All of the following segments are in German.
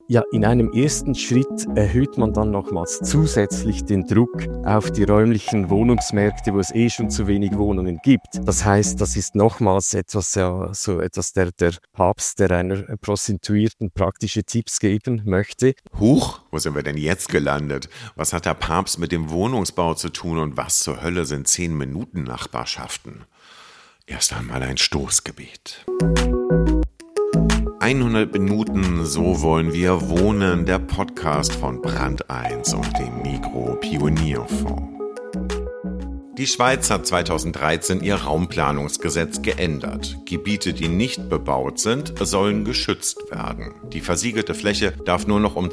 Ja, in einem ersten Schritt erhöht man dann nochmals zusätzlich den Druck auf die räumlichen Wohnungsmärkte, wo es schon zu wenig Wohnungen gibt. Das heißt, das ist nochmals etwas, der Papst, der einer Prostituierten praktische Tipps geben möchte. Huch, wo sind wir denn jetzt gelandet? Was hat der Papst mit dem Wohnungsbau zu tun und was zur Hölle sind 10-Minuten-Nachbarschaften? Erst einmal ein Stoßgebet. 100 Minuten, so wollen wir wohnen, der Podcast von Brand 1 und dem Migros Pionierfonds. Die Schweiz hat 2013 ihr Raumplanungsgesetz geändert. Gebiete, die nicht bebaut sind, sollen geschützt werden. Die versiegelte Fläche darf nur noch um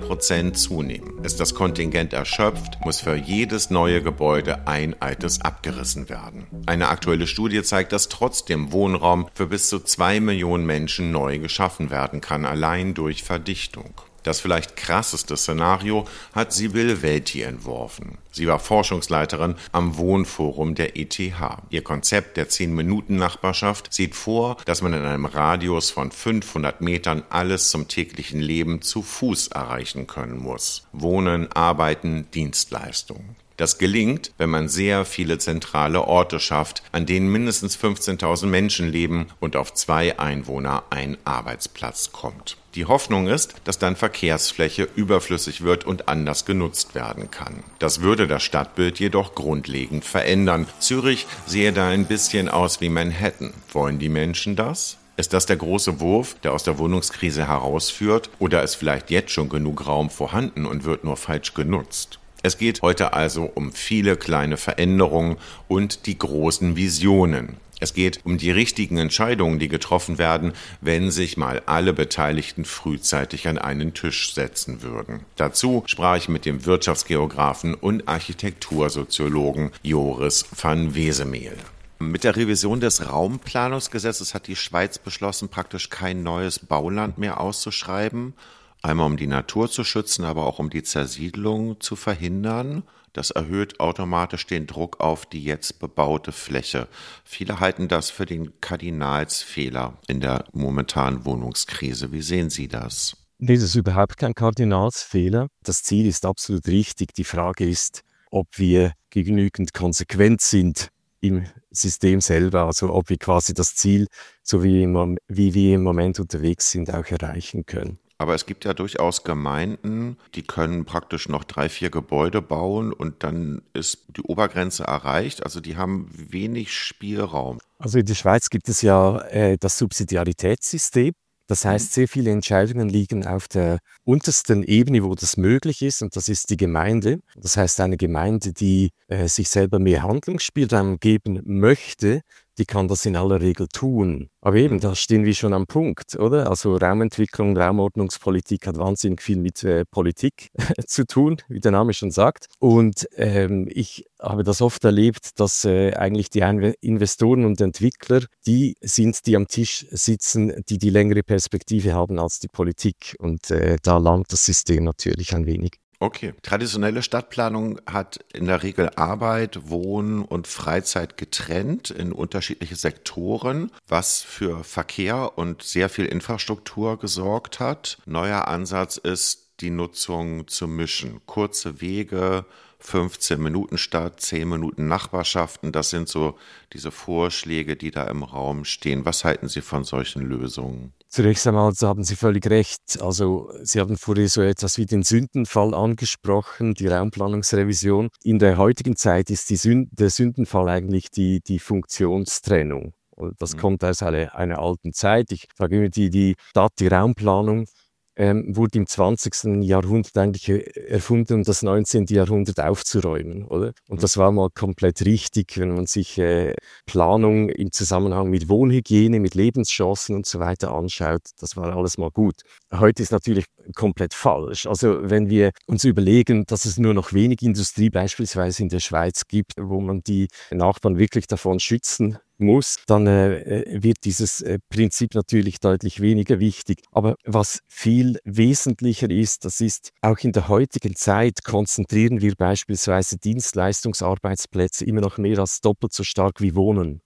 2% zunehmen. Ist das Kontingent erschöpft, muss für jedes neue Gebäude ein altes abgerissen werden. Eine aktuelle Studie zeigt, dass trotzdem Wohnraum für bis zu 2 Millionen Menschen neu geschaffen werden kann, allein durch Verdichtung. Das vielleicht krasseste Szenario hat Sibylle Welti entworfen. Sie war Forschungsleiterin am Wohnforum der ETH. Ihr Konzept der 10-Minuten-Nachbarschaft sieht vor, dass man in einem Radius von 500 Metern alles zum täglichen Leben zu Fuß erreichen können muss. Wohnen, Arbeiten, Dienstleistungen. Das gelingt, wenn man sehr viele zentrale Orte schafft, an denen mindestens 15.000 Menschen leben und auf 2 Einwohner ein Arbeitsplatz kommt. Die Hoffnung ist, dass dann Verkehrsfläche überflüssig wird und anders genutzt werden kann. Das würde das Stadtbild jedoch grundlegend verändern. Zürich sehe da ein bisschen aus wie Manhattan. Wollen die Menschen das? Ist das der große Wurf, der aus der Wohnungskrise herausführt? Oder ist vielleicht jetzt schon genug Raum vorhanden und wird nur falsch genutzt? Es geht heute also um viele kleine Veränderungen und die großen Visionen. Es geht um die richtigen Entscheidungen, die getroffen werden, wenn sich mal alle Beteiligten frühzeitig an einen Tisch setzen würden. Dazu sprach ich mit dem Wirtschaftsgeografen und Architektursoziologen Joris van Wesemehl. Mit der Revision des Raumplanungsgesetzes hat die Schweiz beschlossen, praktisch kein neues Bauland mehr auszuschreiben. Einmal um die Natur zu schützen, aber auch um die Zersiedlung zu verhindern. Das erhöht automatisch den Druck auf die jetzt bebaute Fläche. Viele halten das für den Kardinalsfehler in der momentanen Wohnungskrise. Wie sehen Sie das? Nee, das ist überhaupt kein Kardinalsfehler. Das Ziel ist absolut richtig. Die Frage ist, ob wir genügend konsequent sind im System selber, also ob wir quasi das Ziel, so wie wir im Moment unterwegs sind, auch erreichen können. Aber es gibt ja durchaus Gemeinden, die können praktisch noch 3-4 Gebäude bauen und dann ist die Obergrenze erreicht. Also die haben wenig Spielraum. Also in der Schweiz gibt es ja das Subsidiaritätssystem. Das heißt, sehr viele Entscheidungen liegen auf der untersten Ebene, wo das möglich ist, und das ist die Gemeinde. Das heißt, eine Gemeinde, die sich selber mehr Handlungsspielraum geben möchte, die kann das in aller Regel tun. Aber eben, da stehen wir schon am Punkt, oder? Also Raumentwicklung, Raumordnungspolitik hat wahnsinnig viel mit Politik zu tun, wie der Name schon sagt. Und ich habe das oft erlebt, dass eigentlich die Investoren und Entwickler die sind, die am Tisch sitzen, die längere Perspektive haben als die Politik. Und da langt das System natürlich ein wenig. Okay. Traditionelle Stadtplanung hat in der Regel Arbeit, Wohnen und Freizeit getrennt in unterschiedliche Sektoren, was für Verkehr und sehr viel Infrastruktur gesorgt hat. Neuer Ansatz ist, die Nutzung zu mischen. Kurze Wege, 15 Minuten Stadt, 10 Minuten Nachbarschaften, das sind so diese Vorschläge, die da im Raum stehen. Was halten Sie von solchen Lösungen? Zunächst einmal haben Sie völlig recht. Also Sie haben vorher so etwas wie den Sündenfall angesprochen, die Raumplanungsrevision. In der heutigen Zeit ist der Sündenfall eigentlich die Funktionstrennung. Das kommt aus einer alten Zeit. Ich sage immer, die Raumplanung wurde im 20. Jahrhundert eigentlich erfunden, um das 19. Jahrhundert aufzuräumen, oder? Und das war mal komplett richtig, wenn man sich Planung im Zusammenhang mit Wohnhygiene, mit Lebenschancen und so weiter anschaut. Das war alles mal gut. Heute ist natürlich komplett falsch. Also wenn wir uns überlegen, dass es nur noch wenig Industrie beispielsweise in der Schweiz gibt, wo man die Nachbarn wirklich davon schützen muss, dann wird dieses Prinzip natürlich deutlich weniger wichtig. Aber was viel wesentlicher ist, das ist, auch in der heutigen Zeit konzentrieren wir beispielsweise Dienstleistungsarbeitsplätze immer noch mehr als doppelt so stark wie Wohnen.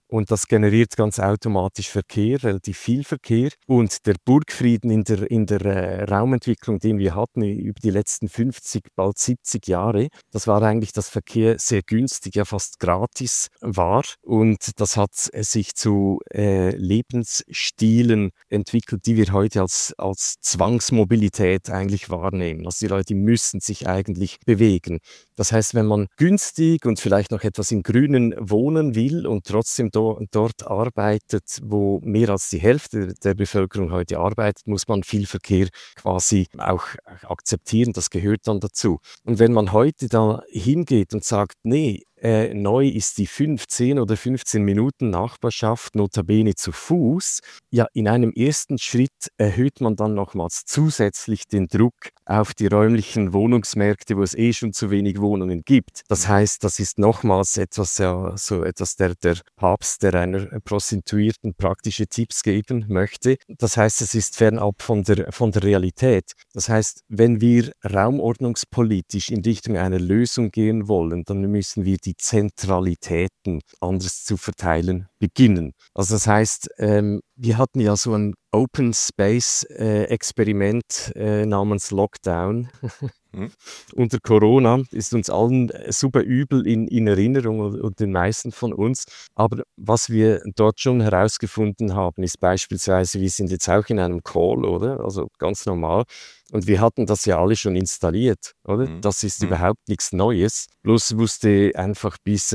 und das generiert ganz automatisch Verkehr, relativ viel Verkehr. Und der Burgfrieden in der Raumentwicklung, den wir hatten über die letzten 50, bald 70 Jahre, das war eigentlich, dass Verkehr sehr günstig, ja fast gratis war. Und das hat sich zu Lebensstilen entwickelt, die wir heute als Zwangsmobilität eigentlich wahrnehmen. Also die Leute müssen sich eigentlich bewegen. Das heißt, wenn man günstig und vielleicht noch etwas im Grünen wohnen will und trotzdem dort arbeitet, wo mehr als die Hälfte der Bevölkerung heute arbeitet, muss man viel Verkehr quasi auch akzeptieren. Das gehört dann dazu. Und wenn man heute da hingeht und sagt, nee, neu ist die 10 oder 15 Minuten Nachbarschaft, notabene zu Fuß. Ja, in einem ersten Schritt erhöht man dann nochmals zusätzlich den Druck auf die räumlichen Wohnungsmärkte, wo es schon zu wenig Wohnungen gibt. Das heißt, das ist nochmals etwas, ja, so etwas der Papst, der einer Prostituierten praktische Tipps geben möchte. Das heißt, es ist fernab von der Realität. Das heißt, wenn wir raumordnungspolitisch in Richtung einer Lösung gehen wollen, dann müssen wir die Zentralitäten anders zu verteilen beginnen. Also das heißt, wir hatten ja so ein Open Space Experiment namens Lockdown. Unter Corona ist uns allen super übel in Erinnerung und den meisten von uns. Aber was wir dort schon herausgefunden haben, ist beispielsweise, wir sind jetzt auch in einem Call, oder? Also ganz normal. Und wir hatten das ja alle schon installiert, oder? Das ist überhaupt nichts Neues. Bloß wusste einfach bis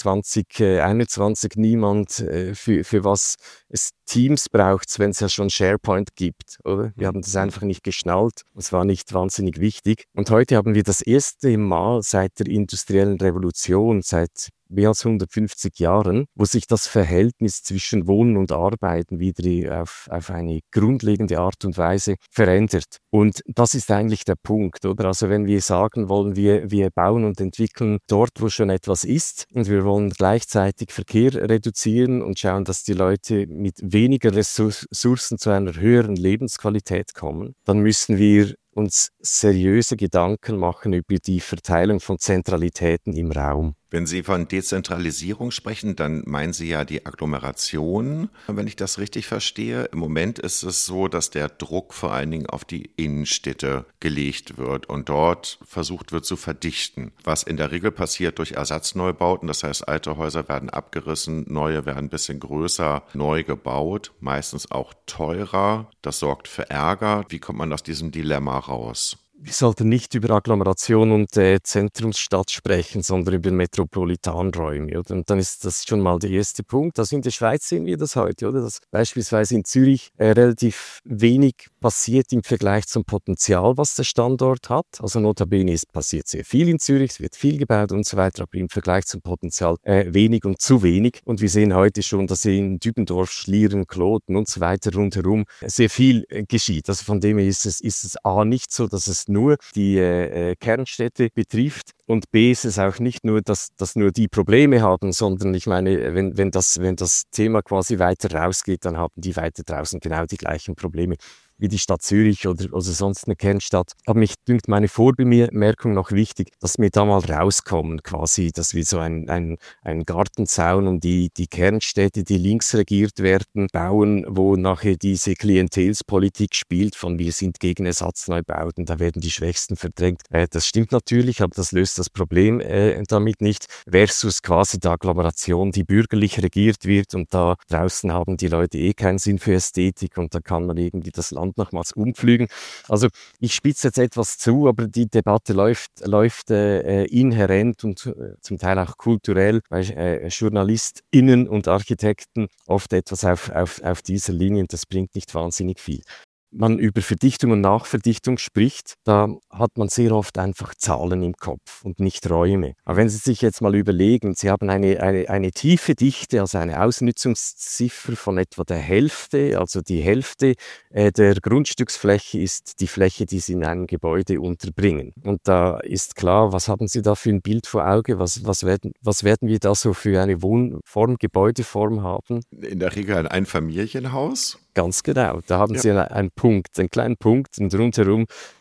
2021 niemand, für was es Teams braucht, wenn es ja schon SharePoint gibt, oder? Wir haben das einfach nicht geschnallt. Es war nicht wahnsinnig wichtig. Und heute haben wir das erste Mal seit der industriellen Revolution, seit mehr als 150 Jahren, wo sich das Verhältnis zwischen Wohnen und Arbeiten wieder auf eine grundlegende Art und Weise verändert. Und das ist eigentlich der Punkt, oder? Also wenn wir sagen wollen, wir bauen und entwickeln dort, wo schon etwas ist und wir wollen gleichzeitig Verkehr reduzieren und schauen, dass die Leute mit weniger Ressourcen zu einer höheren Lebensqualität kommen, dann müssen wir uns seriöse Gedanken machen über die Verteilung von Zentralitäten im Raum. Wenn Sie von Dezentralisierung sprechen, dann meinen Sie ja die Agglomeration, wenn ich das richtig verstehe. Im Moment ist es so, dass der Druck vor allen Dingen auf die Innenstädte gelegt wird und dort versucht wird zu verdichten, was in der Regel passiert durch Ersatzneubauten. Das heißt, alte Häuser werden abgerissen, neue werden ein bisschen größer, neu gebaut, meistens auch teurer. Das sorgt für Ärger. Wie kommt man aus diesem Dilemma raus? Wir sollten nicht über Agglomeration und Zentrumsstadt sprechen, sondern über Metropolitanräume. Oder? Und dann ist das schon mal der erste Punkt. Also in der Schweiz sehen wir das heute, oder? Dass beispielsweise in Zürich relativ wenig passiert im Vergleich zum Potenzial, was der Standort hat. Also notabene passiert sehr viel in Zürich, es wird viel gebaut und so weiter, aber im Vergleich zum Potenzial wenig und zu wenig. Und wir sehen heute schon, dass in Dübendorf, Schlieren, Kloten und so weiter rundherum sehr viel geschieht. Also von dem her ist es A nicht so, dass es nur die Kernstädte betrifft und B ist es auch nicht nur, dass nur die Probleme haben, sondern ich meine, wenn das Thema quasi weiter rausgeht, dann haben die weiter draußen genau die gleichen Probleme wie die Stadt Zürich oder sonst eine Kernstadt. Aber mich dünkt meine Vorbemerkung noch wichtig, dass wir da mal rauskommen, quasi, dass wir so einen Gartenzaun um die Kernstädte, die links regiert werden, bauen, wo nachher diese Klientelspolitik spielt, von wir sind gegen Ersatzneubau,en da werden die Schwächsten verdrängt. Das stimmt natürlich, aber das löst das Problem damit nicht, versus quasi die Agglomeration, die bürgerlich regiert wird und da draußen haben die Leute keinen Sinn für Ästhetik und da kann man irgendwie das Land nochmals umpflügen. Also ich spitze jetzt etwas zu, aber die Debatte läuft inhärent und zum Teil auch kulturell bei JournalistInnen und Architekten oft etwas auf dieser Linie und das bringt nicht wahnsinnig viel. Man über Verdichtung und Nachverdichtung spricht, da hat man sehr oft einfach Zahlen im Kopf und nicht Räume. Aber wenn Sie sich jetzt mal überlegen, Sie haben eine tiefe Dichte, also eine Ausnutzungsziffer von etwa der Hälfte, also die Hälfte der Grundstücksfläche ist die Fläche, die Sie in einem Gebäude unterbringen. Und da ist klar, was haben Sie da für ein Bild vor Auge? Was werden wir da so für eine Wohnform, Gebäudeform haben? In der Regel ein Einfamilienhaus. Ganz genau, da haben Sie einen Punkt, einen kleinen Punkt und rundherum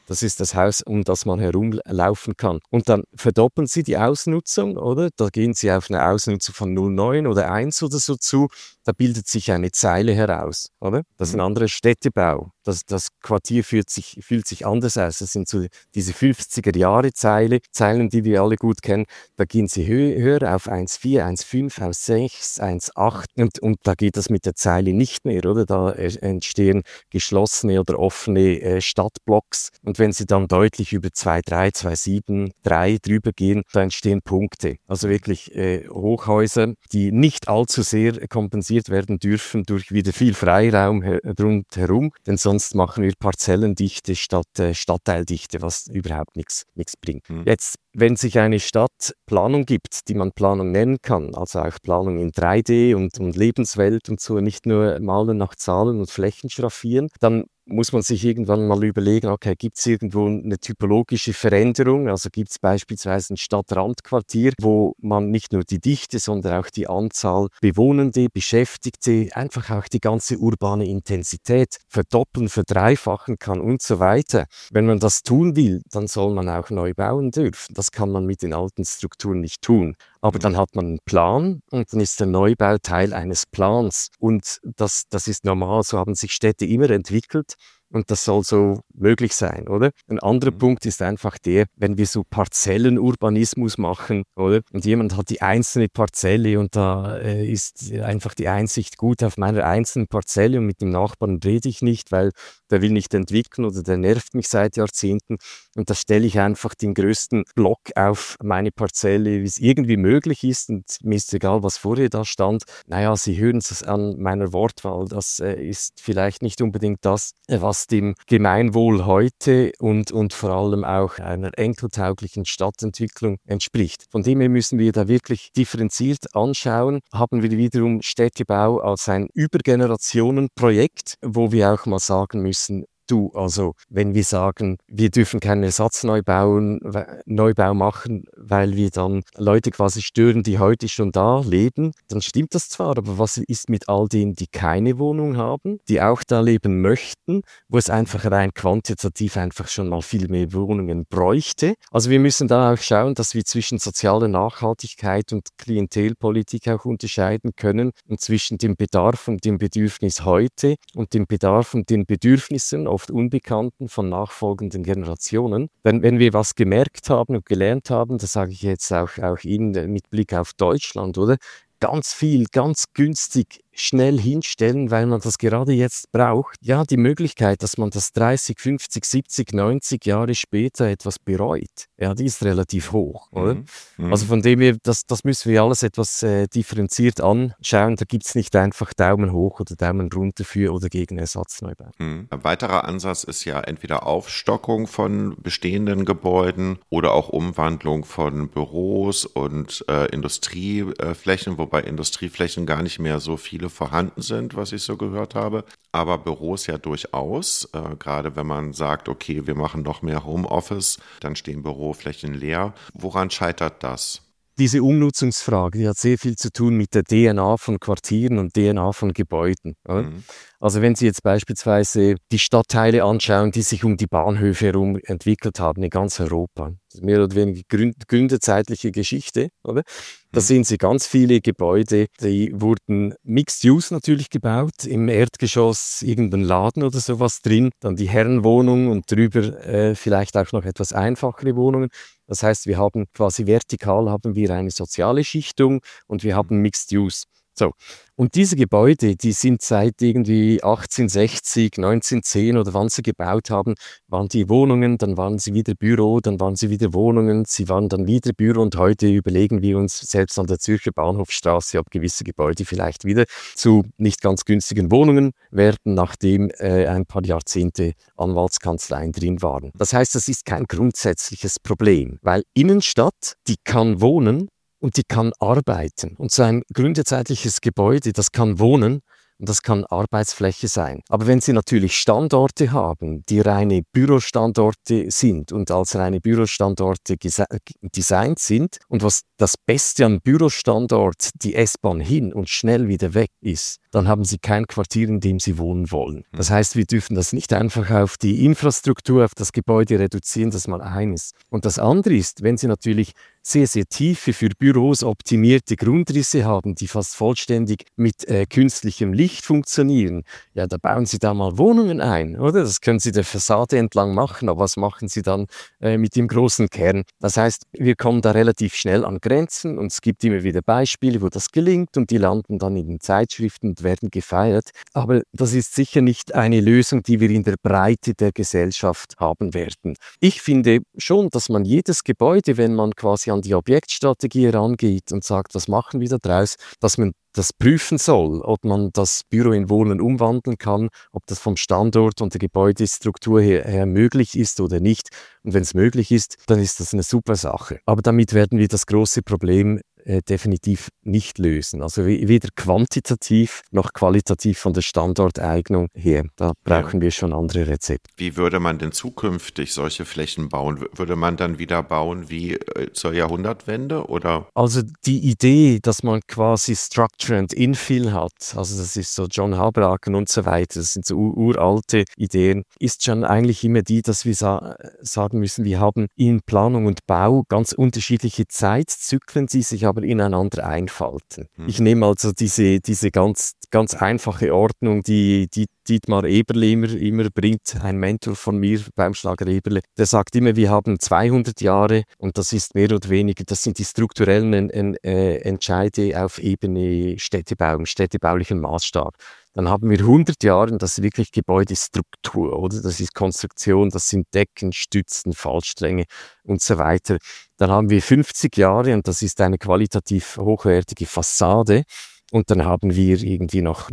Das ist das Haus, um das man herumlaufen kann. Und dann verdoppeln sie die Ausnutzung, oder? Da gehen sie auf eine Ausnutzung von 0,9 oder 1 oder so zu. Da bildet sich eine Zeile heraus, oder? Das ist ein anderer Städtebau. Das Quartier fühlt sich anders aus. Das sind so diese 50er-Jahre-Zeilen, die wir alle gut kennen. Da gehen sie höher auf 1,4, 1,5, 1,6, 1,8 und da geht das mit der Zeile nicht mehr, oder? Da entstehen geschlossene oder offene Stadtblocks und wenn sie dann deutlich über 2,3, 2,7, 3 drüber gehen, da entstehen Punkte. Also wirklich Hochhäuser, die nicht allzu sehr kompensiert werden dürfen durch wieder viel Freiraum rundherum, denn sonst machen wir Parzellendichte statt Stadtteildichte, was überhaupt nichts bringt. Jetzt, wenn sich eine Stadtplanung gibt, die man Planung nennen kann, also auch Planung in 3D und Lebenswelt und so, nicht nur malen nach Zahlen und Flächen schraffieren, dann muss man sich irgendwann mal überlegen, okay, gibt es irgendwo eine typologische Veränderung? Also gibt es beispielsweise ein Stadtrandquartier, wo man nicht nur die Dichte, sondern auch die Anzahl Bewohnende, Beschäftigte, einfach auch die ganze urbane Intensität verdoppeln, verdreifachen kann und so weiter. Wenn man das tun will, dann soll man auch neu bauen dürfen. Das kann man mit den alten Strukturen nicht tun. Aber dann hat man einen Plan und dann ist der Neubau Teil eines Plans. Und das ist normal, so haben sich Städte immer entwickelt. Und das soll so möglich sein, oder? Ein anderer Punkt ist einfach der, wenn wir so Parzellenurbanismus machen, oder? Und jemand hat die einzelne Parzelle und da ist einfach die Einsicht gut auf meiner einzelnen Parzelle und mit dem Nachbarn rede ich nicht, weil der will nicht entwickeln oder der nervt mich seit Jahrzehnten. Und da stelle ich einfach den größten Block auf meine Parzelle, wie es irgendwie möglich ist. Und mir ist egal, was vorher da stand. Naja, Sie hören es an meiner Wortwahl. Das ist vielleicht nicht unbedingt das, was dem Gemeinwohl heute und vor allem auch einer enkeltauglichen Stadtentwicklung entspricht. Von dem her müssen wir da wirklich differenziert anschauen. Haben wir wiederum Städtebau als ein Übergenerationenprojekt, wo wir auch mal sagen müssen, also wenn wir sagen, wir dürfen keinen Ersatzneubau machen, weil wir dann Leute quasi stören, die heute schon da leben, dann stimmt das zwar, aber was ist mit all denen, die keine Wohnung haben, die auch da leben möchten, wo es einfach rein quantitativ einfach schon mal viel mehr Wohnungen bräuchte? Also wir müssen da auch schauen, dass wir zwischen sozialer Nachhaltigkeit und Klientelpolitik auch unterscheiden können und zwischen dem Bedarf und dem Bedürfnis heute und dem Bedarf und den Bedürfnissen oft Unbekannten von nachfolgenden Generationen. Wenn wir was gemerkt haben und gelernt haben, das sage ich jetzt auch Ihnen mit Blick auf Deutschland, oder? Ganz viel, ganz günstig schnell hinstellen, weil man das gerade jetzt braucht. Ja, die Möglichkeit, dass man das 30, 50, 70, 90 Jahre später etwas bereut, ja, die ist relativ hoch, oder? Also von dem her, das müssen wir alles etwas differenziert anschauen. Da gibt es nicht einfach Daumen hoch oder Daumen runter für oder gegen Ersatzneubau. Ein weiterer Ansatz ist ja entweder Aufstockung von bestehenden Gebäuden oder auch Umwandlung von Büros und Industrieflächen, wobei Industrieflächen gar nicht mehr so viele vorhanden sind, was ich so gehört habe. Aber Büros ja durchaus. Gerade wenn man sagt, okay, wir machen noch mehr Homeoffice, dann stehen Büroflächen leer. Woran scheitert das? Diese Umnutzungsfrage, die hat sehr viel zu tun mit der DNA von Quartieren und DNA von Gebäuden. Oder? Also wenn Sie jetzt beispielsweise die Stadtteile anschauen, die sich um die Bahnhöfe herum entwickelt haben in ganz Europa, das ist mehr oder weniger gründerzeitliche Geschichte, oder? Da sehen Sie ganz viele Gebäude, die wurden Mixed Use natürlich gebaut, im Erdgeschoss irgendein Laden oder sowas drin, dann die Herrenwohnung und drüber vielleicht auch noch etwas einfachere Wohnungen. Das heißt, wir haben quasi vertikal haben wir eine soziale Schichtung und wir haben Mixed Use. So. Und diese Gebäude, die sind seit irgendwie 1860, 1910 oder wann sie gebaut haben, waren die Wohnungen, dann waren sie wieder Büro, dann waren sie wieder Wohnungen, sie waren dann wieder Büro und heute überlegen wir uns selbst an der Zürcher Bahnhofstraße, ob gewisse Gebäude vielleicht wieder zu nicht ganz günstigen Wohnungen werden, nachdem ein paar Jahrzehnte Anwaltskanzleien drin waren. Das heißt, das ist kein grundsätzliches Problem, weil Innenstadt, die kann wohnen, und die kann arbeiten. Und so ein gründerzeitliches Gebäude, das kann wohnen und das kann Arbeitsfläche sein. Aber wenn Sie natürlich Standorte haben, die reine Bürostandorte sind und als reine Bürostandorte designt sind und was das Beste am Bürostandort die S-Bahn hin und schnell wieder weg ist, dann haben sie kein Quartier, in dem sie wohnen wollen. Das heißt, wir dürfen das nicht einfach auf die Infrastruktur, auf das Gebäude reduzieren, das mal eines. Und das andere ist, wenn Sie natürlich sehr, sehr tiefe, für Büros optimierte Grundrisse haben, die fast vollständig mit künstlichem Licht funktionieren, ja, da bauen Sie da mal Wohnungen ein, oder? Das können Sie der Fassade entlang machen, aber was machen Sie dann mit dem großen Kern? Das heißt, wir kommen da relativ schnell an Grenzen und es gibt immer wieder Beispiele, wo das gelingt und die landen dann in den Zeitschriften und werden gefeiert. Aber das ist sicher nicht eine Lösung, die wir in der Breite der Gesellschaft haben werden. Ich finde schon, dass man jedes Gebäude, wenn man quasi an die Objektstrategie herangeht und sagt, was machen wir da draus, dass man das prüfen soll, ob man das Büro in Wohnen umwandeln kann, ob das vom Standort und der Gebäudestruktur her möglich ist oder nicht. Und wenn es möglich ist, dann ist das eine super Sache. Aber damit werden wir das große Problem definitiv nicht lösen. Also weder quantitativ noch qualitativ von der Standorteignung her. Da brauchen wir schon andere Rezepte. Wie würde man denn zukünftig solche Flächen bauen? Würde man dann wieder bauen wie zur Jahrhundertwende? Oder? Also die Idee, dass man quasi Structure and Infill hat, also das ist so John Habraken und so weiter, das sind so uralte Ideen, ist schon eigentlich immer die, dass wir sagen müssen, wir haben in Planung und Bau ganz unterschiedliche Zeitzyklen, die sich aber ineinander einfalten. Ich nehme also diese ganz einfache Ordnung, die Dietmar Eberle immer bringt, ein Mentor von mir, Baumschlager Eberle, der sagt immer, wir haben 200 Jahre und das ist mehr oder weniger, das sind die strukturellen Entscheide auf Ebene Städtebau, städtebaulichen Maßstab. Dann haben wir 100 Jahre, das ist wirklich Gebäudestruktur, oder? Das ist Konstruktion, das sind Decken, Stützen, Fallstränge und so weiter. Dann haben wir 50 Jahre und das ist eine qualitativ hochwertige Fassade. Und dann haben wir irgendwie noch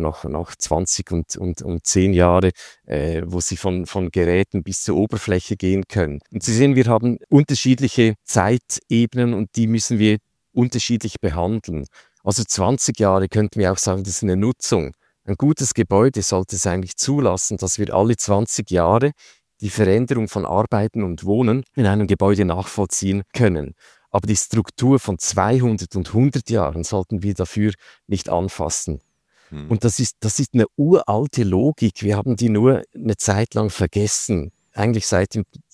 20 und 10 Jahre, wo sie von Geräten bis zur Oberfläche gehen können. Und Sie sehen, wir haben unterschiedliche Zeitebenen und die müssen wir unterschiedlich behandeln. Also 20 Jahre könnten wir auch sagen, das ist eine Nutzung. Ein gutes Gebäude sollte es eigentlich zulassen, dass wir alle 20 Jahre die Veränderung von Arbeiten und Wohnen in einem Gebäude nachvollziehen können. Aber die Struktur von 200 und 100 Jahren sollten wir dafür nicht anfassen. Und das ist eine uralte Logik. Wir haben die nur eine Zeit lang vergessen. Eigentlich seit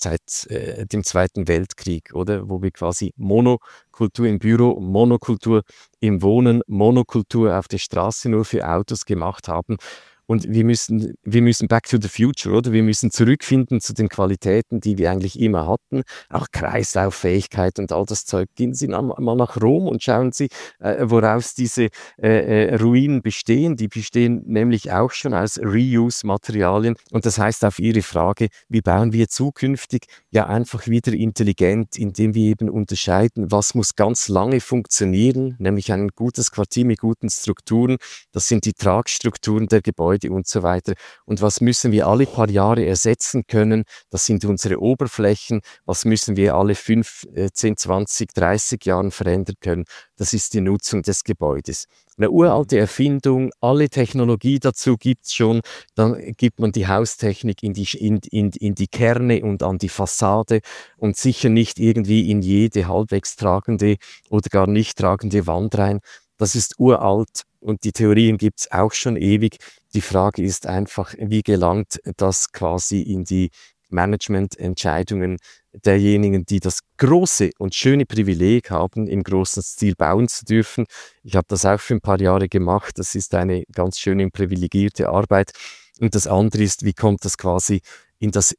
dem Zweiten Weltkrieg, oder? Wo wir quasi Monokultur im Büro, Monokultur im Wohnen, Monokultur auf der Straße nur für Autos gemacht haben. Und wir müssen back to the future, oder? Wir müssen zurückfinden zu den Qualitäten, die wir eigentlich immer hatten. Auch Kreislauffähigkeit und all das Zeug. Gehen Sie mal nach Rom und schauen Sie, woraus diese Ruinen bestehen. Die bestehen nämlich auch schon aus Reuse-Materialien. Und das heißt auf Ihre Frage, wie bauen wir zukünftig? Ja, einfach wieder intelligent, indem wir eben unterscheiden, was muss ganz lange funktionieren, nämlich ein gutes Quartier mit guten Strukturen. Das sind die Tragstrukturen der Gebäude und so weiter. Und was müssen wir alle paar Jahre ersetzen können? Das sind unsere Oberflächen. Was müssen wir alle 5, 10, 20, 30 Jahren verändern können? Das ist die Nutzung des Gebäudes. Eine uralte Erfindung, alle Technologie dazu gibt es schon. Dann gibt man die Haustechnik in die Kerne und an die Fassade und sicher nicht irgendwie in jede halbwegs tragende oder gar nicht tragende Wand rein. Das ist uralt und die Theorien gibt es auch schon ewig. Die Frage ist einfach, wie gelangt das quasi in die Managemententscheidungen derjenigen, die das große und schöne Privileg haben, im großen Stil bauen zu dürfen. Ich habe das auch für ein paar Jahre gemacht. Das ist eine ganz schöne und privilegierte Arbeit. Und das andere ist, wie kommt das quasi in das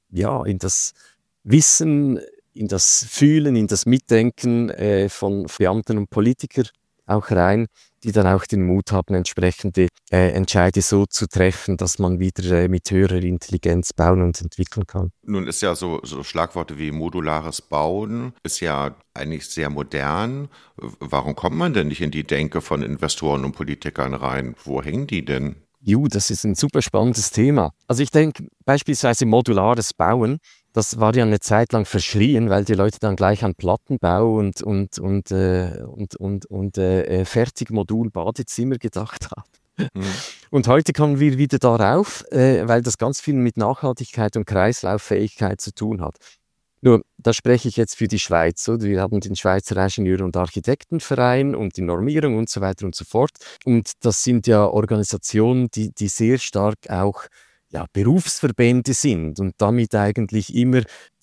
Wissen, in das Fühlen, in das Mitdenken von Beamten und Politikern auch rein, die dann auch den Mut haben, entsprechende Entscheide so zu treffen, dass man wieder mit höherer Intelligenz bauen und entwickeln kann. Nun ist ja so Schlagworte wie modulares Bauen, ist ja eigentlich sehr modern. Warum kommt man denn nicht in die Denke von Investoren und Politikern rein? Wo hängen die denn? Das ist ein super spannendes Thema. Also ich denke, beispielsweise modulares Bauen, das war ja eine Zeit lang verschrien, weil die Leute dann gleich an Plattenbau und Fertigmodul Badezimmer gedacht haben. Und heute kommen wir wieder darauf, weil das ganz viel mit Nachhaltigkeit und Kreislauffähigkeit zu tun hat. Nur, da spreche ich jetzt für die Schweiz, oder? Wir haben den Schweizer Ingenieur- und Architektenverein und die Normierung und so weiter und so fort. Und das sind ja Organisationen, die sehr stark auch Berufsverbände sind und damit eigentlich immer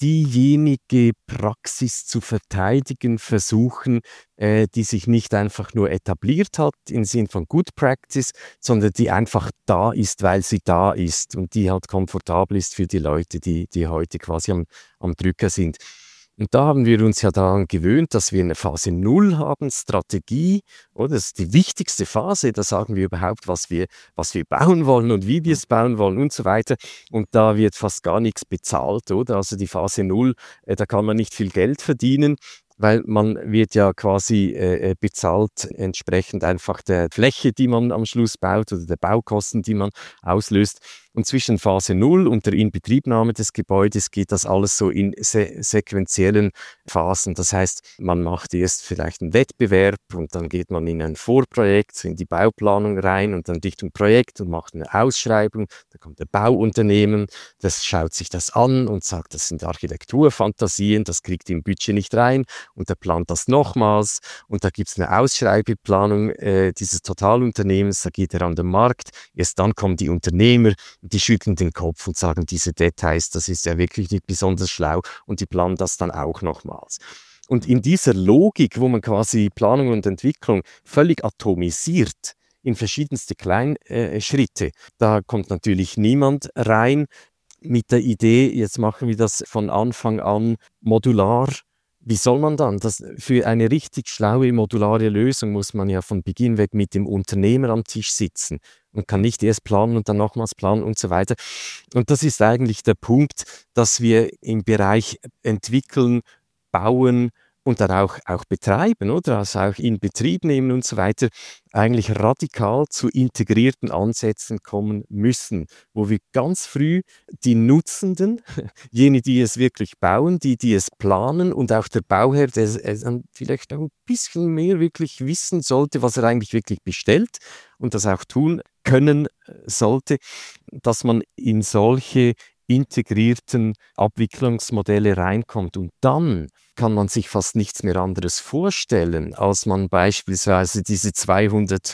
diejenige Praxis zu verteidigen versuchen, die sich nicht einfach nur etabliert hat im Sinn von Good Practice, sondern die einfach da ist, weil sie da ist und die halt komfortabel ist für die Leute, die heute quasi am Drücker sind. Und da haben wir uns ja daran gewöhnt, dass wir eine Phase Null haben, Strategie, oder? Das ist die wichtigste Phase, da sagen wir überhaupt, was wir bauen wollen und wie wir es bauen wollen und so weiter. Und da wird fast gar nichts bezahlt, oder? Also die Phase Null, da kann man nicht viel Geld verdienen, weil man wird ja quasi bezahlt entsprechend einfach der Fläche, die man am Schluss baut oder der Baukosten, die man auslöst. Und zwischen Phase Null und der Inbetriebnahme des Gebäudes geht das alles so in sequentiellen Phasen. Das heißt, man macht erst vielleicht einen Wettbewerb und dann geht man in ein Vorprojekt, so in die Bauplanung rein und dann Richtung Projekt und macht eine Ausschreibung. Da kommt der Bauunternehmen, das schaut sich das an und sagt, das sind Architekturfantasien, das kriegt im Budget nicht rein und der plant das nochmals und da gibt es eine Ausschreibeplanung dieses Totalunternehmens, da geht er an den Markt. Erst dann kommen die Unternehmer, die schütteln den Kopf und sagen, diese Details, das ist ja wirklich nicht besonders schlau und die planen das dann auch nochmals. Und in dieser Logik, wo man quasi Planung und Entwicklung völlig atomisiert in verschiedenste Kleinschritte, da kommt natürlich niemand rein mit der Idee, jetzt machen wir das von Anfang an modular. Wie soll man dann? Für eine richtig schlaue modulare Lösung muss man ja von Beginn weg mit dem Unternehmer am Tisch sitzen und kann nicht erst planen und dann nochmals planen und so weiter. Und das ist eigentlich der Punkt, dass wir im Bereich entwickeln, bauen und dann auch betreiben, oder? Also auch in Betrieb nehmen und so weiter, eigentlich radikal zu integrierten Ansätzen kommen müssen, wo wir ganz früh die Nutzenden, jene, die es wirklich bauen, die es planen und auch der Bauherr, der dann vielleicht auch ein bisschen mehr wirklich wissen sollte, was er eigentlich wirklich bestellt und das auch tun können sollte, dass man in solche integrierten Abwicklungsmodelle reinkommt. Und dann kann man sich fast nichts mehr anderes vorstellen, als man beispielsweise diese 200,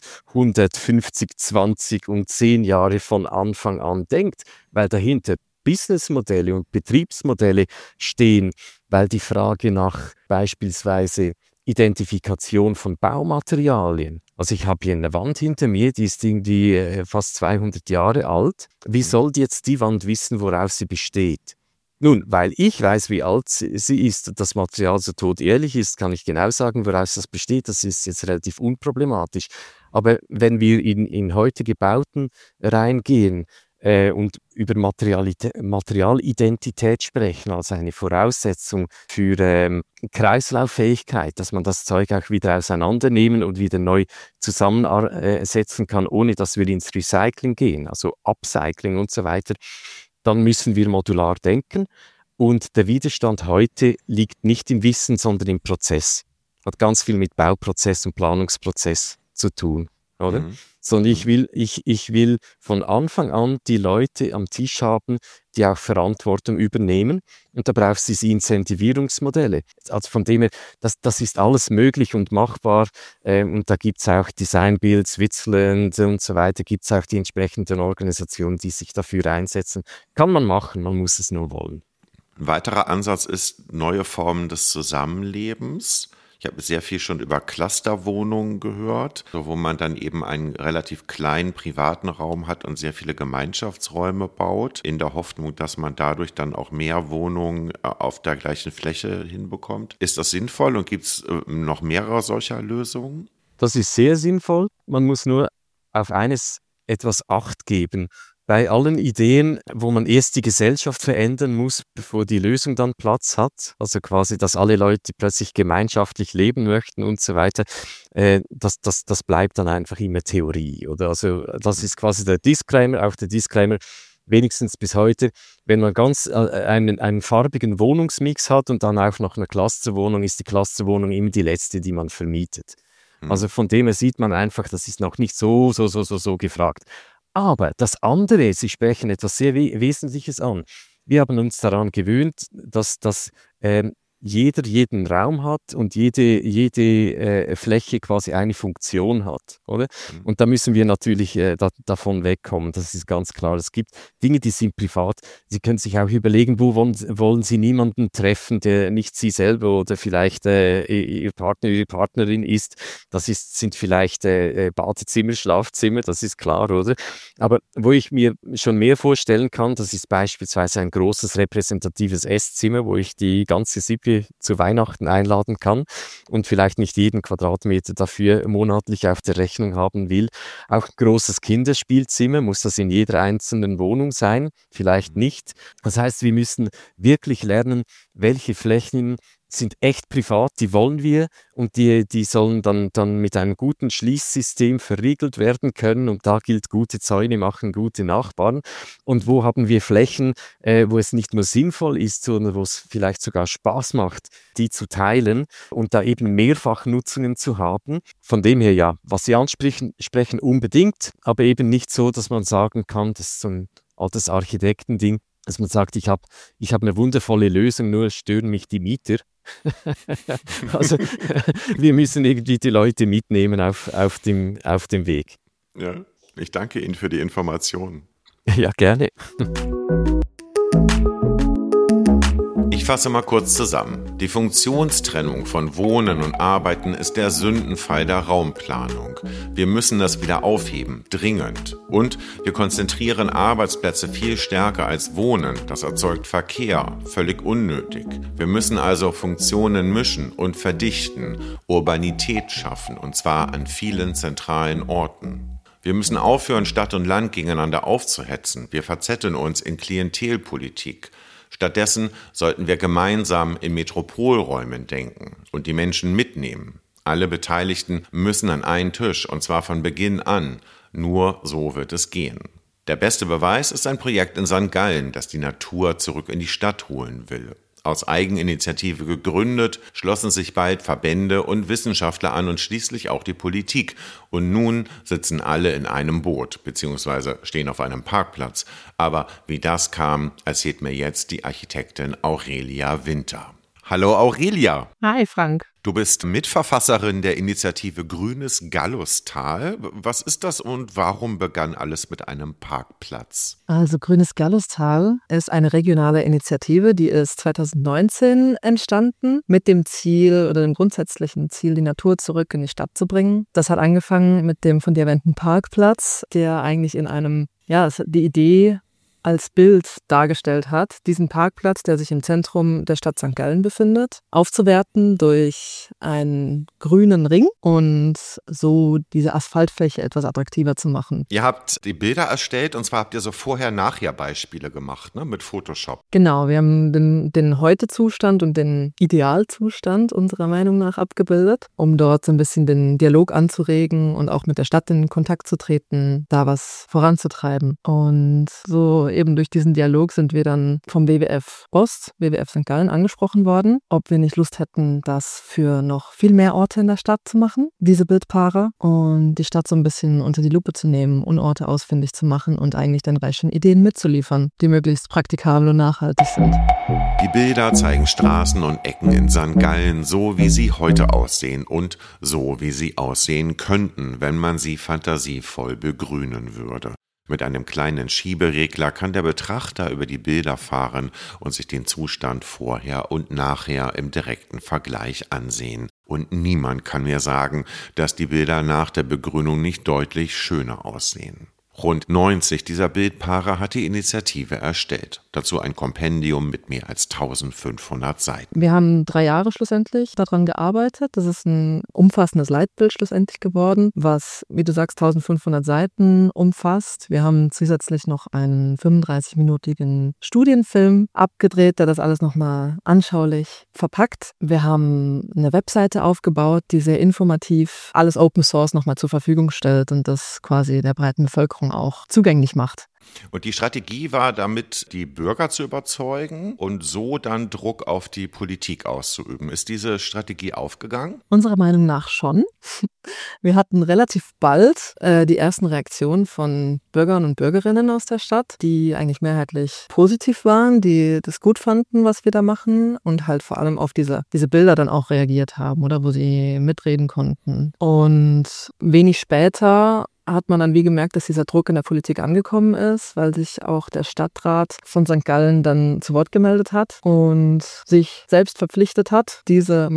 150, 20 und 10 Jahre von Anfang an denkt, weil dahinter Businessmodelle und Betriebsmodelle stehen, weil die Frage nach beispielsweise Identifikation von Baumaterialien. Also ich habe hier eine Wand hinter mir, die ist irgendwie fast 200 Jahre alt. Wie soll jetzt die Wand wissen, worauf sie besteht? Nun, weil ich weiß, wie alt sie ist und das Material so todehrlich ist, kann ich genau sagen, woraus das besteht. Das ist jetzt relativ unproblematisch. Aber wenn wir in heutige Bauten reingehen, und über Materialidentität sprechen, als eine Voraussetzung für Kreislauffähigkeit, dass man das Zeug auch wieder auseinandernehmen und wieder neu zusammensetzen kann, ohne dass wir ins Recycling gehen, also Upcycling und so weiter, dann müssen wir modular denken. Und der Widerstand heute liegt nicht im Wissen, sondern im Prozess. Hat ganz viel mit Bauprozess und Planungsprozess zu tun, oder? Sondern ich will von Anfang an die Leute am Tisch haben, die auch Verantwortung übernehmen. Und da braucht es diese Incentivierungsmodelle. Also von dem her, das ist alles möglich und machbar. Und da gibt es auch Design Build Switzerland und so weiter, gibt es auch die entsprechenden Organisationen, die sich dafür einsetzen. Kann man machen, man muss es nur wollen. Ein weiterer Ansatz ist neue Formen des Zusammenlebens. Ich habe sehr viel schon über Clusterwohnungen gehört, wo man dann eben einen relativ kleinen privaten Raum hat und sehr viele Gemeinschaftsräume baut, in der Hoffnung, dass man dadurch dann auch mehr Wohnungen auf der gleichen Fläche hinbekommt. Ist das sinnvoll und gibt es noch mehrere solcher Lösungen? Das ist sehr sinnvoll. Man muss nur auf eines etwas Acht geben. Bei allen Ideen, wo man erst die Gesellschaft verändern muss, bevor die Lösung dann Platz hat, also quasi, dass alle Leute plötzlich gemeinschaftlich leben möchten und so weiter, das bleibt dann einfach immer Theorie, oder? Also das ist quasi der Disclaimer, auch der Disclaimer, wenigstens bis heute, wenn man ganz einen farbigen Wohnungsmix hat und dann auch noch eine Clusterwohnung, ist die Clusterwohnung immer die letzte, die man vermietet. Also von dem her sieht man einfach, das ist noch nicht so gefragt. Aber das andere, Sie sprechen etwas sehr Wesentliches an. wir haben uns daran gewöhnt, dass jeder jeden Raum hat und jede Fläche quasi eine Funktion hat, oder? Und da müssen wir natürlich davon wegkommen, das ist ganz klar. Es gibt Dinge, die sind privat. Sie können sich auch überlegen, wo wollen Sie niemanden treffen, der nicht Sie selber oder vielleicht Ihr Partner, Ihre Partnerin ist. Sind vielleicht Badezimmer, Schlafzimmer, das ist klar, oder? Aber wo ich mir schon mehr vorstellen kann, das ist beispielsweise ein großes repräsentatives Esszimmer, wo ich die ganze Sippe zu Weihnachten einladen kann und vielleicht nicht jeden Quadratmeter dafür monatlich auf der Rechnung haben will. Auch ein großes Kinderspielzimmer, muss das in jeder einzelnen Wohnung sein? Vielleicht nicht. Das heißt, wir müssen wirklich lernen, welche Flächen sind echt privat, die wollen wir und die sollen dann mit einem guten Schließsystem verriegelt werden können und da gilt, gute Zäune machen gute Nachbarn. Und wo haben wir Flächen, wo es nicht nur sinnvoll ist, sondern wo es vielleicht sogar Spaß macht, die zu teilen und da eben Mehrfachnutzungen zu haben. Von dem her ja, was Sie ansprechen, unbedingt, aber eben nicht so, dass man sagen kann, das ist so ein altes Architektending, dass man sagt, ich hab eine wundervolle Lösung, nur stören mich die Mieter. Also wir müssen irgendwie die Leute mitnehmen auf dem Weg. Ja, ich danke Ihnen für die Informationen. Ja, gerne. Ich fasse mal kurz zusammen. Die Funktionstrennung von Wohnen und Arbeiten ist der Sündenfall der Raumplanung. Wir müssen das wieder aufheben, dringend. Und wir konzentrieren Arbeitsplätze viel stärker als Wohnen. Das erzeugt Verkehr, völlig unnötig. Wir müssen also Funktionen mischen und verdichten, Urbanität schaffen, und zwar an vielen zentralen Orten. Wir müssen aufhören, Stadt und Land gegeneinander aufzuhetzen. Wir verzetteln uns in Klientelpolitik. Stattdessen sollten wir gemeinsam in Metropolräumen denken und die Menschen mitnehmen. Alle Beteiligten müssen an einen Tisch, und zwar von Beginn an. Nur so wird es gehen. Der beste Beweis ist ein Projekt in St. Gallen, das die Natur zurück in die Stadt holen will. Aus Eigeninitiative gegründet, schlossen sich bald Verbände und Wissenschaftler an und schließlich auch die Politik. Und nun sitzen alle in einem Boot, beziehungsweise stehen auf einem Parkplatz. Aber wie das kam, erzählt mir jetzt die Architektin Aurelia Winter. Hallo Aurelia. Hi Frank. Du bist Mitverfasserin der Initiative Grünes Gallustal. Was ist das und warum begann alles mit einem Parkplatz? Also Grünes Gallustal ist eine regionale Initiative, die ist 2019 entstanden mit dem Ziel oder dem grundsätzlichen Ziel, die Natur zurück in die Stadt zu bringen. Das hat angefangen mit dem von dir erwähnten Parkplatz, der eigentlich in einem, die Idee als Bild dargestellt hat, diesen Parkplatz, der sich im Zentrum der Stadt St. Gallen befindet, aufzuwerten durch einen grünen Ring und so diese Asphaltfläche etwas attraktiver zu machen. Ihr habt die Bilder erstellt und zwar habt ihr so Vorher-Nachher-Beispiele gemacht, ne, mit Photoshop. Genau, wir haben den Heute-Zustand und den Idealzustand unserer Meinung nach abgebildet, um dort so ein bisschen den Dialog anzuregen und auch mit der Stadt in Kontakt zu treten, da was voranzutreiben. Und so eben durch diesen Dialog sind wir dann vom WWF Ost, WWF St. Gallen angesprochen worden, ob wir nicht Lust hätten, das für noch viel mehr Orte in der Stadt zu machen, diese Bildpaare, und die Stadt so ein bisschen unter die Lupe zu nehmen und Orte ausfindig zu machen und eigentlich den reichen Ideen mitzuliefern, die möglichst praktikabel und nachhaltig sind. Die Bilder zeigen Straßen und Ecken in St. Gallen so, wie sie heute aussehen und so, wie sie aussehen könnten, wenn man sie fantasievoll begrünen würde. Mit einem kleinen Schieberegler kann der Betrachter über die Bilder fahren und sich den Zustand vorher und nachher im direkten Vergleich ansehen. Und niemand kann mir sagen, dass die Bilder nach der Begrünung nicht deutlich schöner aussehen. Rund 90 dieser Bildpaare hat die Initiative erstellt. Dazu ein Kompendium mit mehr als 1500 Seiten. Wir haben 3 Jahre schlussendlich daran gearbeitet. Das ist ein umfassendes Leitbild schlussendlich geworden, was, wie du sagst, 1500 Seiten umfasst. Wir haben zusätzlich noch einen 35-minütigen Studienfilm abgedreht, der das alles nochmal anschaulich verpackt. Wir haben eine Webseite aufgebaut, die sehr informativ alles Open Source nochmal zur Verfügung stellt und das quasi der breiten Bevölkerung Flächen auch zugänglich macht. Und die Strategie war damit, die Bürger zu überzeugen und so dann Druck auf die Politik auszuüben. Ist diese Strategie aufgegangen? Unserer Meinung nach schon. Wir hatten relativ bald die ersten Reaktionen von Bürgern und Bürgerinnen aus der Stadt, die eigentlich mehrheitlich positiv waren, die das gut fanden, was wir da machen und halt vor allem auf diese Bilder dann auch reagiert haben, oder wo sie mitreden konnten. Und wenig später hat man dann wie gemerkt, dass dieser Druck in der Politik angekommen ist, weil sich auch der Stadtrat von St. Gallen dann zu Wort gemeldet hat und sich selbst verpflichtet hat, diese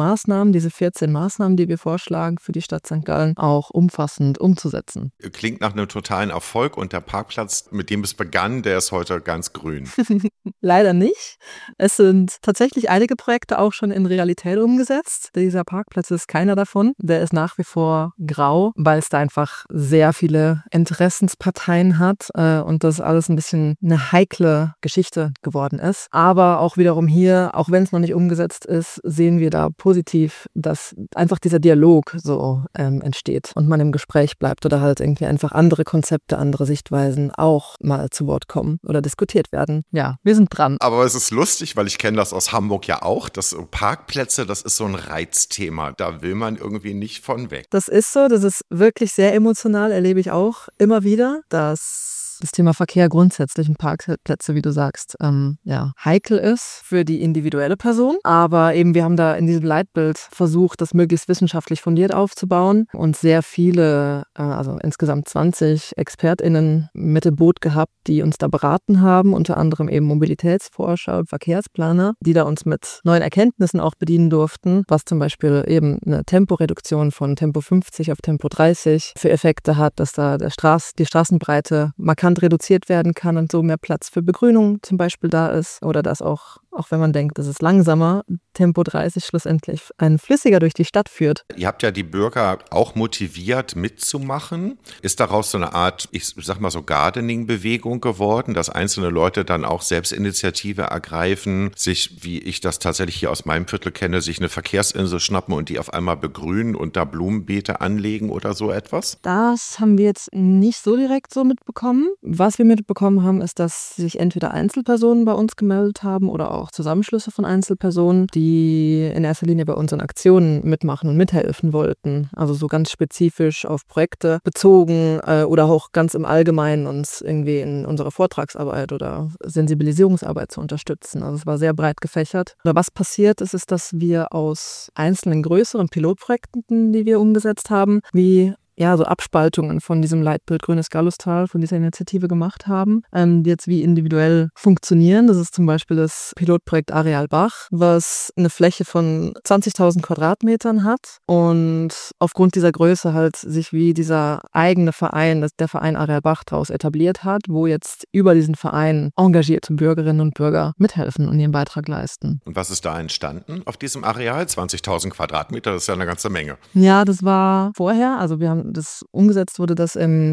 14 Maßnahmen, die wir vorschlagen für die Stadt St. Gallen, auch umfassend umzusetzen. Klingt nach einem totalen Erfolg und der Parkplatz, mit dem es begann, der ist heute ganz grün. Leider nicht. Es sind tatsächlich einige Projekte auch schon in Realität umgesetzt. Dieser Parkplatz ist keiner davon. Der ist nach wie vor grau, weil es da einfach sehr viele Interessensparteien hat und das alles ein bisschen eine heikle Geschichte geworden ist. Aber auch wiederum hier, auch wenn es noch nicht umgesetzt ist, sehen wir da positiv, dass einfach dieser Dialog so entsteht und man im Gespräch bleibt oder halt irgendwie einfach andere Konzepte, andere Sichtweisen auch mal zu Wort kommen oder diskutiert werden. Ja, wir sind dran. Aber es ist lustig, weil ich kenne das aus Hamburg ja auch, dass Parkplätze, das ist so ein Reizthema. Da will man irgendwie nicht von weg. Das ist so, das ist wirklich sehr emotional, erlebe ich auch immer wieder, dass das Thema Verkehr grundsätzlich und Parkplätze, wie du sagst, heikel ist für die individuelle Person. Aber eben wir haben da in diesem Leitbild versucht, das möglichst wissenschaftlich fundiert aufzubauen und sehr viele, also insgesamt 20 ExpertInnen mit im Boot gehabt, die uns da beraten haben, unter anderem eben Mobilitätsforscher und Verkehrsplaner, die da uns mit neuen Erkenntnissen auch bedienen durften, was zum Beispiel eben eine Temporeduktion von Tempo 50 auf Tempo 30 für Effekte hat, dass da die Straßenbreite markant reduziert werden kann und so mehr Platz für Begrünung zum Beispiel da ist oder dass auch wenn man denkt, das ist langsamer, Tempo 30 schlussendlich ein flüssiger durch die Stadt führt. Ihr habt ja die Bürger auch motiviert mitzumachen. Ist daraus so eine Art, ich sag mal so Gardening-Bewegung geworden, dass einzelne Leute dann auch Selbstinitiative ergreifen, sich, wie ich das tatsächlich hier aus meinem Viertel kenne, sich eine Verkehrsinsel schnappen und die auf einmal begrünen und da Blumenbeete anlegen oder so etwas? Das haben wir jetzt nicht so direkt so mitbekommen. Was wir mitbekommen haben, ist, dass sich entweder Einzelpersonen bei uns gemeldet haben oder auch Zusammenschlüsse von Einzelpersonen, die in erster Linie bei unseren Aktionen mitmachen und mithelfen wollten. Also so ganz spezifisch auf Projekte bezogen oder auch ganz im Allgemeinen uns irgendwie in unserer Vortragsarbeit oder Sensibilisierungsarbeit zu unterstützen. Also es war sehr breit gefächert. Oder was passiert ist, dass wir aus einzelnen größeren Pilotprojekten, die wir umgesetzt haben, wie so Abspaltungen von diesem Leitbild Grünes Gallustal, von dieser Initiative gemacht haben, die jetzt wie individuell funktionieren. Das ist zum Beispiel das Pilotprojekt Areal Bach, was eine Fläche von 20.000 Quadratmetern hat und aufgrund dieser Größe halt sich wie dieser eigene Verein, der Verein Areal Bach daraus etabliert hat, wo jetzt über diesen Verein engagierte Bürgerinnen und Bürger mithelfen und ihren Beitrag leisten. Und was ist da entstanden auf diesem Areal? 20.000 Quadratmeter, das ist ja eine ganze Menge. Ja, das war vorher, also wir haben umgesetzt wurde das im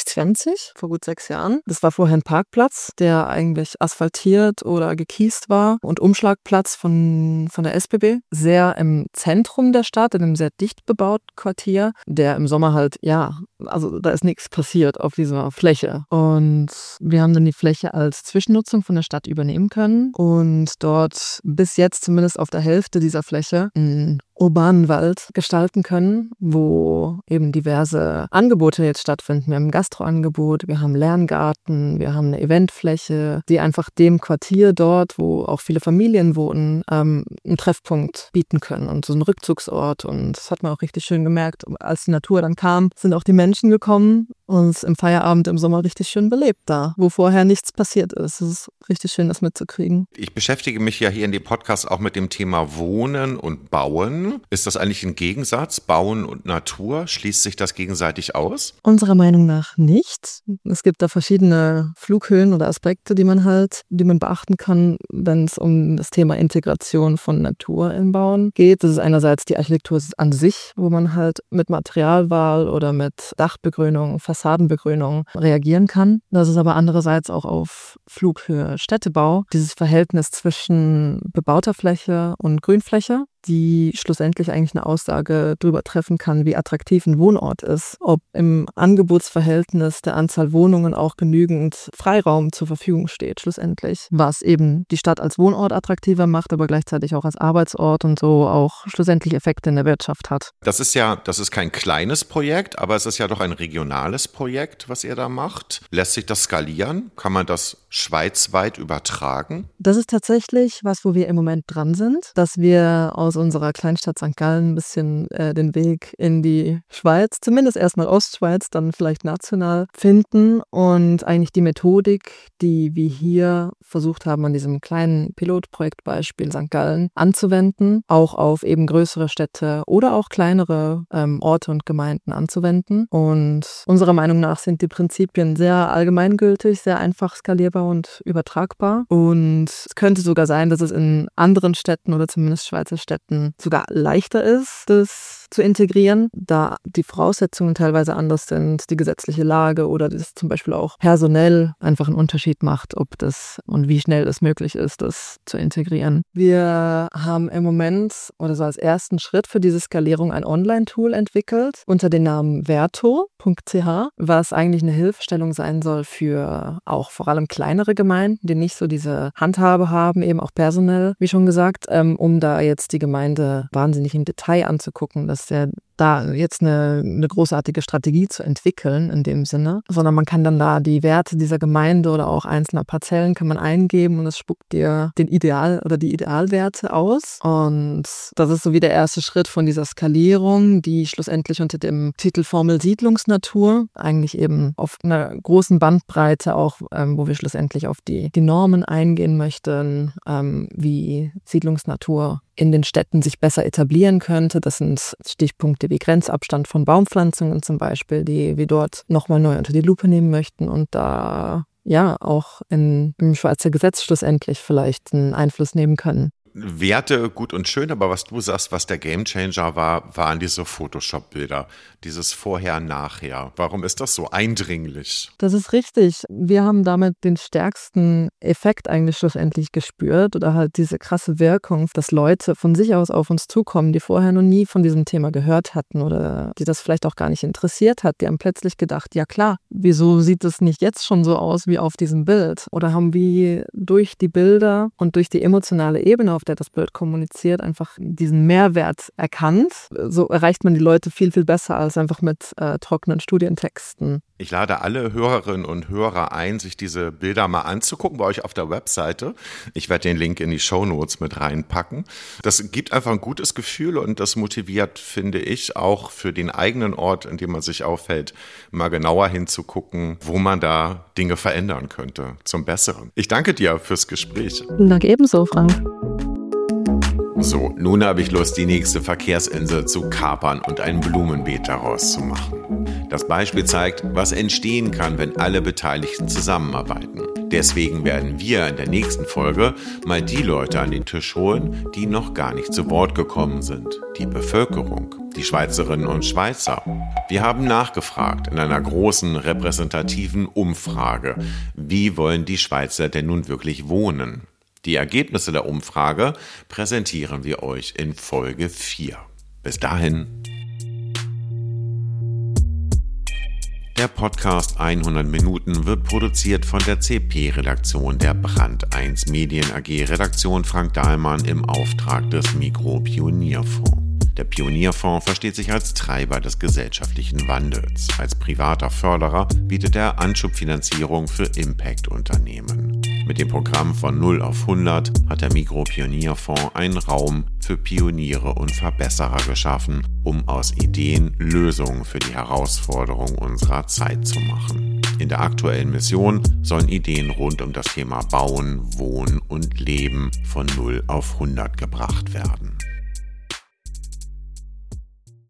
2020, vor gut 6 Jahren. Das war vorher ein Parkplatz, der eigentlich asphaltiert oder gekiest war und Umschlagplatz von der SBB. Sehr im Zentrum der Stadt, in einem sehr dicht bebauten Quartier, der im Sommer halt, also da ist nichts passiert auf dieser Fläche. Und wir haben dann die Fläche als Zwischennutzung von der Stadt übernehmen können und dort bis jetzt zumindest auf der Hälfte dieser Fläche einen urbanen Wald gestalten können, wo eben diverse Angebote jetzt stattfinden. Wir haben ein Gastroangebot, wir haben einen Lerngarten, wir haben eine Eventfläche, die einfach dem Quartier dort, wo auch viele Familien wohnen, einen Treffpunkt bieten können und so einen Rückzugsort. Und das hat man auch richtig schön gemerkt. Als die Natur dann kam, sind auch die Menschen gekommen und es im Feierabend im Sommer richtig schön belebt da, wo vorher nichts passiert ist. Es ist richtig schön, das mitzukriegen. Ich beschäftige mich ja hier in dem Podcast auch mit dem Thema Wohnen und Bauen. Ist das eigentlich ein Gegensatz, Bauen und Natur? Schließt sich das gegenseitig aus? Unserer Meinung nach nicht. Es gibt da verschiedene Flughöhen oder Aspekte, die man beachten kann, wenn es um das Thema Integration von Natur im Bauen geht. Das ist einerseits die Architektur an sich, wo man halt mit Materialwahl oder mit Dachbegrünung, Fassadenbegrünung reagieren kann. Das ist aber andererseits auch auf Flughöhe Städtebau, dieses Verhältnis zwischen bebauter Fläche und Grünfläche. die schlussendlich eigentlich eine Aussage darüber treffen kann, wie attraktiv ein Wohnort ist. Ob im Angebotsverhältnis der Anzahl Wohnungen auch genügend Freiraum zur Verfügung steht schlussendlich. Was eben die Stadt als Wohnort attraktiver macht, aber gleichzeitig auch als Arbeitsort und so auch schlussendlich Effekte in der Wirtschaft hat. Das ist kein kleines Projekt, aber es ist ja doch ein regionales Projekt, was ihr da macht. Lässt sich das skalieren? Kann man das schweizweit übertragen? Das ist tatsächlich was, wo wir im Moment dran sind, dass wir aus unserer Kleinstadt St. Gallen ein bisschen den Weg in die Schweiz, zumindest erstmal Ostschweiz, dann vielleicht national finden und eigentlich die Methodik, die wir hier versucht haben, an diesem kleinen Pilotprojektbeispiel St. Gallen anzuwenden, auch auf eben größere Städte oder auch kleinere Orte und Gemeinden anzuwenden. Und unserer Meinung nach sind die Prinzipien sehr allgemeingültig, sehr einfach skalierbar und übertragbar. Und es könnte sogar sein, dass es in anderen Städten oder zumindest Schweizer Städten sogar leichter ist, das zu integrieren, da die Voraussetzungen teilweise anders sind, die gesetzliche Lage oder das zum Beispiel auch personell einfach einen Unterschied macht, ob das und wie schnell es möglich ist, das zu integrieren. Wir haben im Moment oder so als ersten Schritt für diese Skalierung ein Online-Tool entwickelt unter dem Namen verto.ch, was eigentlich eine Hilfestellung sein soll für auch vor allem kleinere Gemeinden, die nicht so diese Handhabe haben, eben auch personell, wie schon gesagt, um da jetzt die Gemeinde wahnsinnig im Detail anzugucken, dass der da jetzt eine großartige Strategie zu entwickeln in dem Sinne, sondern man kann dann da die Werte dieser Gemeinde oder auch einzelner Parzellen kann man eingeben und es spuckt dir den Ideal oder die Idealwerte aus. Und das ist so wie der erste Schritt von dieser Skalierung, die schlussendlich unter dem Titel Formel Siedlungsnatur eigentlich eben auf einer großen Bandbreite auch, wo wir schlussendlich auf die Normen eingehen möchten, wie Siedlungsnatur in den Städten sich besser etablieren könnte. Das sind Stichpunkte wie Grenzabstand von Baumpflanzungen zum Beispiel, die wir dort nochmal neu unter die Lupe nehmen möchten und da ja auch im Schweizer Gesetz schlussendlich vielleicht einen Einfluss nehmen können. Werte gut und schön, aber was du sagst, was der Gamechanger war, waren diese Photoshop-Bilder, dieses Vorher-Nachher. Warum ist das so eindringlich? Das ist richtig. Wir haben damit den stärksten Effekt eigentlich schlussendlich gespürt oder halt diese krasse Wirkung, dass Leute von sich aus auf uns zukommen, die vorher noch nie von diesem Thema gehört hatten oder die das vielleicht auch gar nicht interessiert hat. Die haben plötzlich gedacht, ja klar, wieso sieht es nicht jetzt schon so aus wie auf diesem Bild? Oder haben wir durch die Bilder und durch die emotionale Ebene, auf der das Bild kommuniziert, einfach diesen Mehrwert erkannt. So erreicht man die Leute viel, viel besser als einfach mit trockenen Studientexten. Ich lade alle Hörerinnen und Hörer ein, sich diese Bilder mal anzugucken bei euch auf der Webseite. Ich werde den Link in die Shownotes mit reinpacken. Das gibt einfach ein gutes Gefühl und das motiviert, finde ich, auch für den eigenen Ort, in dem man sich aufhält, mal genauer hinzugucken, wo man da Dinge verändern könnte zum Besseren. Ich danke dir fürs Gespräch. Danke ebenso, Frank. So, nun habe ich Lust, die nächste Verkehrsinsel zu kapern und ein Blumenbeet daraus zu machen. Das Beispiel zeigt, was entstehen kann, wenn alle Beteiligten zusammenarbeiten. Deswegen werden wir in der nächsten Folge mal die Leute an den Tisch holen, die noch gar nicht zu Wort gekommen sind. Die Bevölkerung, die Schweizerinnen und Schweizer. Wir haben nachgefragt in einer großen repräsentativen Umfrage. Wie wollen die Schweizer denn nun wirklich wohnen? Die Ergebnisse der Umfrage präsentieren wir euch in Folge 4. Bis dahin. Der Podcast 100 Minuten wird produziert von der CP-Redaktion der Brand 1 Medien AG, Redaktion Frank Dahlmann im Auftrag des Migros Pionierfonds. Der Pionierfonds versteht sich als Treiber des gesellschaftlichen Wandels. Als privater Förderer bietet er Anschubfinanzierung für Impact-Unternehmen. Mit dem Programm von 0 auf 100 hat der Migros Pionierfonds einen Raum für Pioniere und Verbesserer geschaffen, um aus Ideen Lösungen für die Herausforderungen unserer Zeit zu machen. In der aktuellen Mission sollen Ideen rund um das Thema Bauen, Wohnen und Leben von 0 auf 100 gebracht werden.